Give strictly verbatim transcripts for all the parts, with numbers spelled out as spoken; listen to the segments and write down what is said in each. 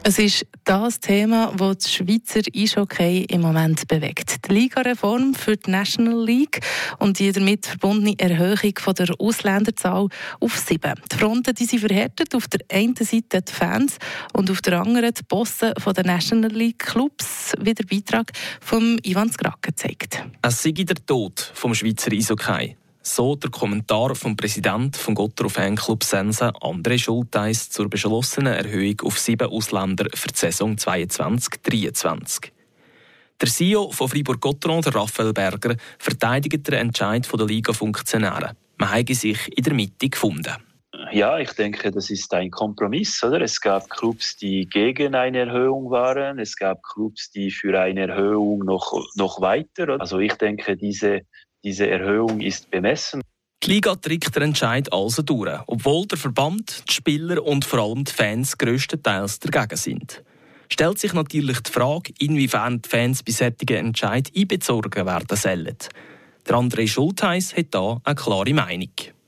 Es ist das Thema, das das Schweizer Eishockey im Moment bewegt. Die Ligareform für die National League und die damit verbundene Erhöhung von der Ausländerzahl auf sieben. Die Fronten die sind verhärtet. Auf der einen Seite die Fans und auf der anderen die Bosse der National League Clubs, wie der Beitrag von Ivan Skrake zeigt. Es sei der Tod vom Schweizer Eishockey. So der Kommentar vom Präsidenten vom Gottero Fanclub Sense, André Schultheis, zur beschlossenen Erhöhung auf sieben Ausländer für die Saison zweiundzwanzig dreiundzwanzig. Der C E O von Fribourg-Gotteron, Raphael Berger, verteidigt den Entscheid der Liga-Funktionäre. Man habe sich in der Mitte gefunden. Ja, ich denke, das ist ein Kompromiss, oder? Es gab Clubs, die gegen eine Erhöhung waren. Es gab Clubs, die für eine Erhöhung noch, noch weiter. Also ich denke, diese Diese Erhöhung ist bemessen. Die Liga trägt den Entscheid also durch, obwohl der Verband, die Spieler und vor allem die Fans grösstenteils dagegen sind. Stellt sich natürlich die Frage, inwiefern die Fans bei solchen Entscheid einbezogen werden sollen. Der André Schultheis hat da eine klare Meinung.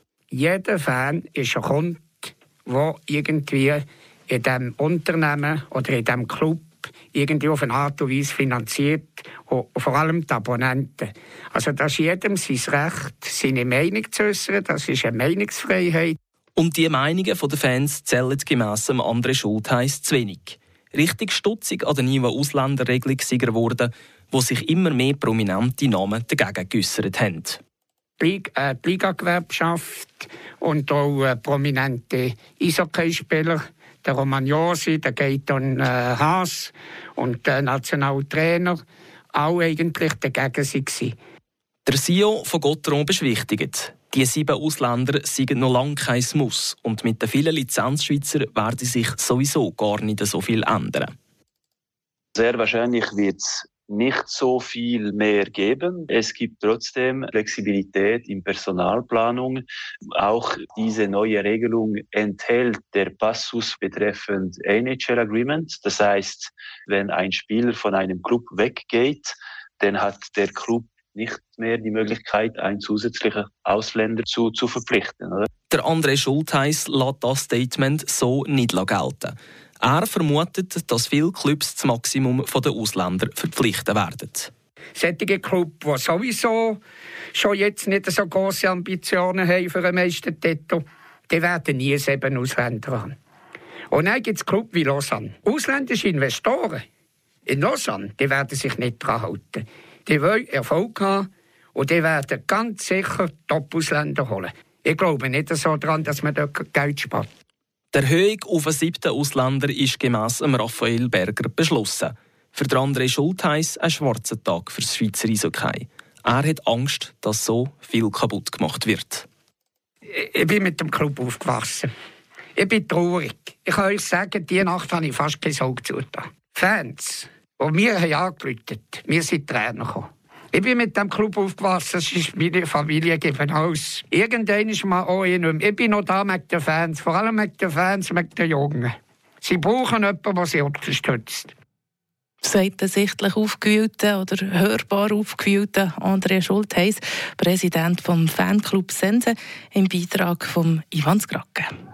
Jeder Fan ist ein Kunde, der irgendwie in diesem Unternehmen oder in diesem Club irgendwie auf eine Art und Weise finanziert, und vor allem die Abonnenten. Also das ist jedem sein Recht, seine Meinung zu äußern, das ist eine Meinungsfreiheit. Und die Meinungen der Fans zählen gemäss André Schultheis zu wenig. Richtig stutzig an der neuen Ausländerregelung sei geworden, wo sich immer mehr prominente Namen dagegen geäussert haben. Die Liga-Gewerkschaft und auch äh, prominente Eishockeyspieler, der Romagnosi, der Gaeton äh, Haas und der Nationaltrainer, alle eigentlich dagegen waren. Der C E O von Gotteron beschwichtigt, die sieben Ausländer seien noch lange kein Muss und mit den vielen Lizenzschweizer werde sich sowieso gar nicht so viel ändern. Sehr wahrscheinlich wird es nicht so viel mehr geben. Es gibt trotzdem Flexibilität in Personalplanung. Auch diese neue Regelung enthält der Passus betreffend N H L Agreement. Das heißt, wenn ein Spieler von einem Club weggeht, dann hat der Club nicht mehr die Möglichkeit, einen zusätzlichen Ausländer zu, zu verpflichten. Oder? Der André Schultheis lässt das Statement so nicht gelten. Er vermutet, dass viele Clubs das Maximum der Ausländer verpflichten werden. Solche Clubs, die sowieso schon jetzt nicht so grosse Ambitionen haben für einen Meistertitel, die werden nie sieben Ausländer haben. Und dann gibt es Clubs wie Lausanne. Ausländische Investoren in Lausanne, die werden sich nicht daran halten. Die wollen Erfolg haben und die werden ganz sicher Top-Ausländer holen. Ich glaube nicht so daran, dass man dort Geld spart. Die Erhöhung auf einen siebten Ausländer ist gemäss Raphael Berger beschlossen. Für André Schultheis ein schwarzer Tag für das Schweizer Eishockey. Er hat Angst, dass so viel kaputt gemacht wird. Ich bin mit dem Club aufgewachsen. Ich bin traurig. Ich kann euch sagen, diese Nacht habe ich fast kein Auge zugetan. Fans, die mir angerufen haben, wir sind Trainer gekommen. Ich bin mit dem Club aufgewachsen, das ist meine Familie gegeben aus. Irgendwann ist mal auch ich nicht mehr. Ich bin noch da mit den Fans, vor allem mit den Fans, mit den Jungen. Sie brauchen jemanden, der sie unterstützt. Sagt der sichtlich aufgewühlte oder hörbar aufgewühlte André Schultheis, Präsident vom Fanclub Sense, im Beitrag von Ivan Skrake.